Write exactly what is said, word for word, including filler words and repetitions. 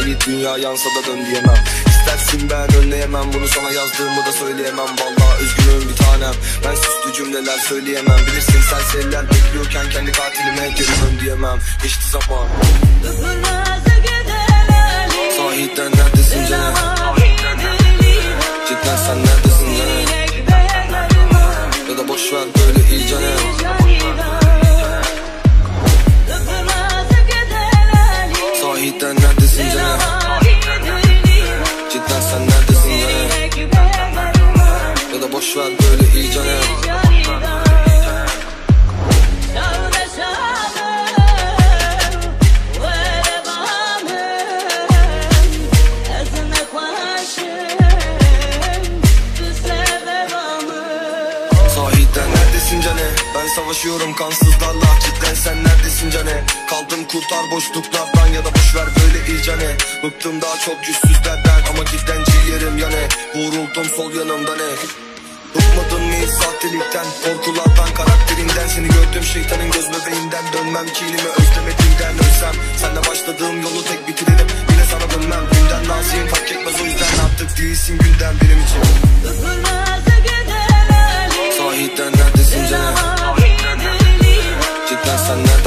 Sahip dünya yansa da dön diyemem. İstersin ben önleyemem bunu, sana yazdığımı da söyleyemem. Vallahi üzgünüm bir tanem, ben süslü cümleler söyleyemem. Bilirsin serseriler bekliyorken kendi katilime geri dön diyemem. Geçti zaman. Sahiden neredesin canım? Cidden sen neredesin canım? Ya da boşver böyle iyi canım. Sahiden neredesin canım? Cidden sen neredesin canım? Ya da boşver böyle iyi canım. Sahiden neredesin cane? Ben savaşıyorum kansızlarla. Cidden sen neredesin cane? Kaldım kurtar boşluklardan ya da boşver böyle iyi cane. Bıktım daha çok yüzsüzlerden ama cidden ciğerim yani. Vuruldum sol yanımda ne? Bıkmadın mı hiç sahtelikten, korkulardan, karakterinden? Seni gördüm şeytanın göz bebeğinden. Dönmem kinimi özlemediğimden. Ölsem senle başladığım yolu tek bitiririm. Yine sana dönmem, günden naziyim fark etmez o yüzden. Artık değilsin günden benim için. Sahiden neredesin canım? Cidden sen neredesin?